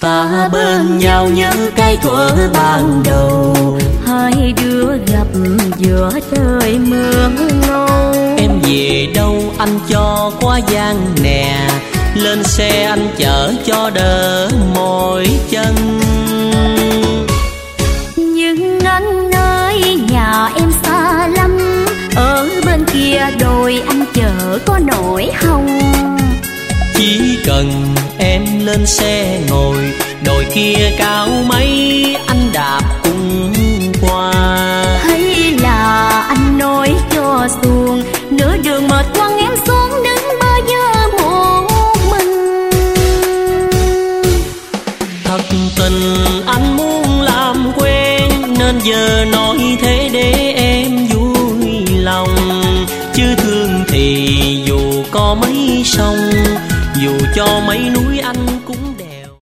Ta bên nhau như cái thuở ban đầu, hai đứa gặp giữa trời mưa ngâu. Em về đâu anh cho qua gian nè, lên xe anh chở cho đỡ mỏi chân. Nhưng anh ơi nhà em xa lắm, ở bên kia đồi anh chở có nổi hông. Chỉ cần em lên xe ngồi, đồi kia cao mấy anh đạp cùng qua. Hay là anh nói cho xuồng, nửa đường mệt quăng em xuống đứng bơ vơ một mình. Thật tình anh muốn làm quen, nên giờ nói thế để em vui lòng. Chứ thương thì dù có mấy sông, dù cho mấy núi anh cũng